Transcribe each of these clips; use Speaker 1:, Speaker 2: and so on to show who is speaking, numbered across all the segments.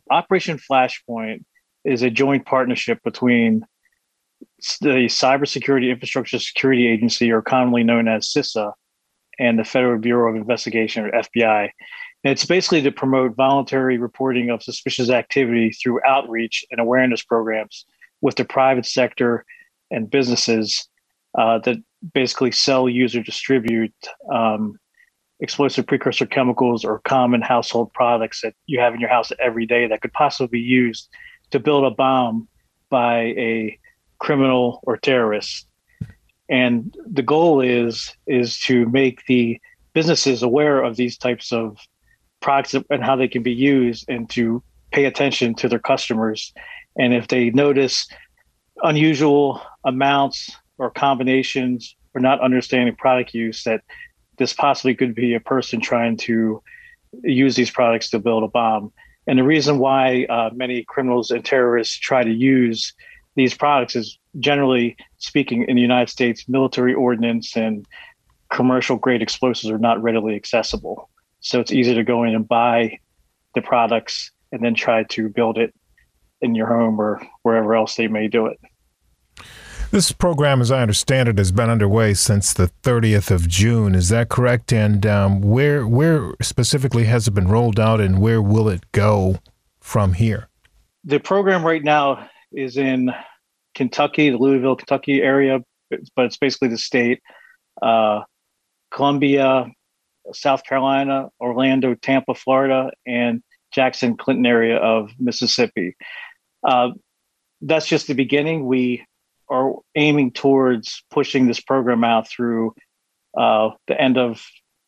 Speaker 1: Operation Flashpoint is a joint partnership between the Cybersecurity Infrastructure Security Agency, or commonly known as CISA, and the Federal Bureau of Investigation, or FBI. And it's basically to promote voluntary reporting of suspicious activity through outreach and awareness programs with the private sector and businesses that basically sell, use, or distribute explosive precursor chemicals or common household products that you have in your house every day that could possibly be used to build a bomb by a criminal or terrorist. And the goal is to make the businesses aware of these types of products and how they can be used, and to pay attention to their customers. And if they notice unusual amounts or combinations, or not understanding product use, that this possibly could be a person trying to use these products to build a bomb. And the reason why many criminals and terrorists try to use these products is, generally speaking, in the United States, military ordnance and commercial grade explosives are not readily accessible. So it's easy to go in and buy the products and then try to build it in your home or wherever else they may do it.
Speaker 2: This program, as I understand it, has been underway since the 30th of June. Is that correct? And where specifically has it been rolled out, and where will it go from here?
Speaker 1: The program right now is in Kentucky, the Louisville, Kentucky area, but it's basically the state. Columbia, South Carolina, Orlando, Tampa, Florida, and Jackson, Clinton area of Mississippi. That's just the beginning. We are aiming towards pushing this program out through the end of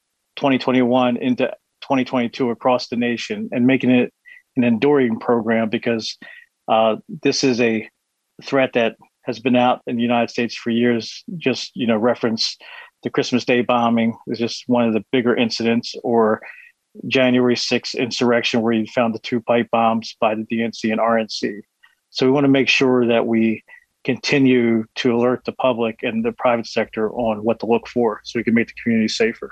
Speaker 1: 2021 into 2022 across the nation, and making it an enduring program, because this is a threat that has been out in the United States for years. Just, reference the Christmas Day bombing is just one of the bigger incidents, or January 6th insurrection, where you found the 2 pipe bombs by the DNC and RNC. So we want to make sure that we continue to alert the public and the private sector on what to look for, so we can make the community safer.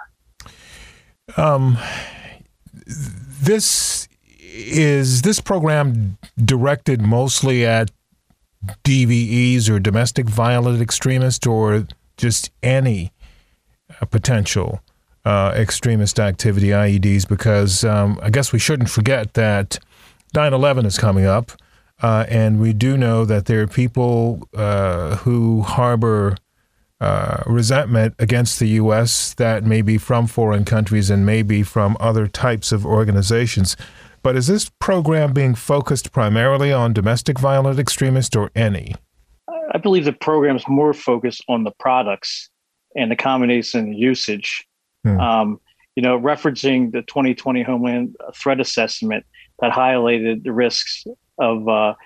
Speaker 1: This program directed mostly at DVEs or domestic violent extremists, or just any potential extremist activity, IEDs? Because I guess we shouldn't forget that 9/11 is coming up. And we do know that there are people who harbor resentment against the U.S. that may be from foreign countries and may be from other types of organizations. But is this program being focused primarily on domestic violent extremists, or any? I believe the program is more focused on the products and the combination usage. Referencing the 2020 Homeland Threat Assessment that highlighted the risks of,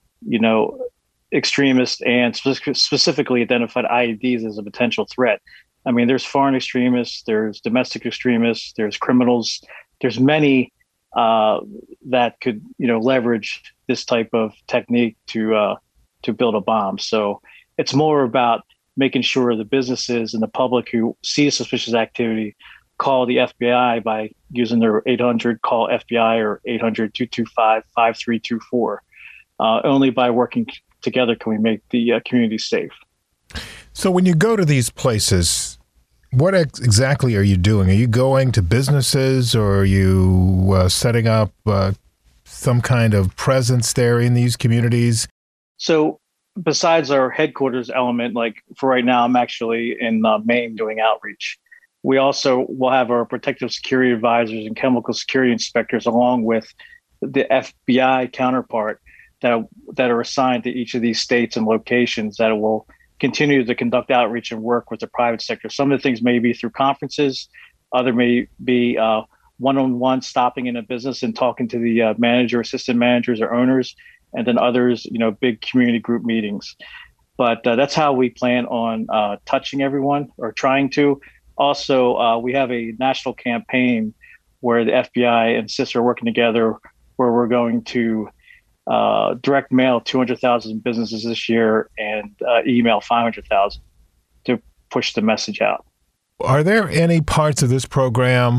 Speaker 1: extremists, and specifically identified IEDs as a potential threat. I mean, there's foreign extremists, there's domestic extremists, there's criminals, there's many that could, leverage this type of technique to build a bomb. So it's more about making sure the businesses and the public who see suspicious activity call the FBI by using their 800 call FBI or 800-225-5324. Only by working together can we make the community safe.
Speaker 2: So when you go to these places, what exactly are you doing? Are you going to businesses, or are you setting up some kind of presence there in these communities? So
Speaker 1: besides our headquarters element, like for right now, I'm actually in Maine doing outreach. We also will have our protective security advisors and chemical security inspectors, along with the FBI counterpart that are assigned to each of these states and locations, that will continue to conduct outreach and work with the private sector. Some of the things may be through conferences, other may be one-on-one, stopping in a business and talking to the manager, assistant managers, or owners, and then others, big community group meetings. But that's how we plan on touching everyone, or trying to. Also, we have a national campaign where the FBI and CISA are working together, where we're going to direct mail 200,000 businesses this year and email 500,000 to push the message out.
Speaker 2: Are there any parts of this program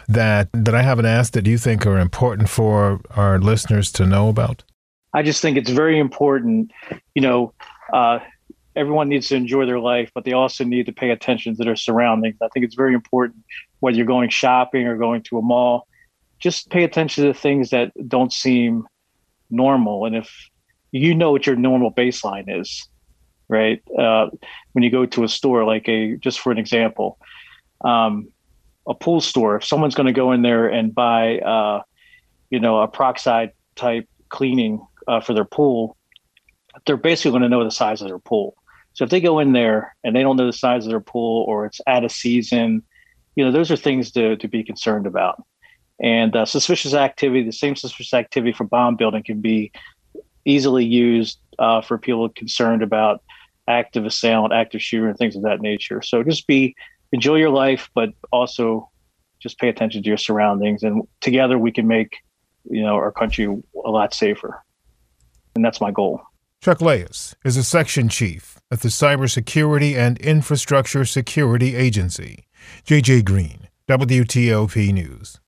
Speaker 2: that I haven't asked that you think are important for our listeners to know about?
Speaker 1: I just think it's very important, everyone needs to enjoy their life, but they also need to pay attention to their surroundings. I think it's very important, whether you're going shopping or going to a mall, just pay attention to the things that don't seem normal. And if you know what your normal baseline is, right? When you go to a store, just for an example, a pool store, if someone's going to go in there and buy, a peroxide type cleaning for their pool, they're basically going to know the size of their pool. So if they go in there and they don't know the size of their pool, or it's out of season, those are things to be concerned about. And suspicious activity, the same suspicious activity for bomb building can be easily used for people concerned about active assailant, active shooter, and things of that nature. So just enjoy your life, but also just pay attention to your surroundings. And together we can make, our country a lot safer. And that's my goal.
Speaker 2: Chuck Leis is a section chief at the Cybersecurity and Infrastructure Security Agency. J.J. Green, WTOP News.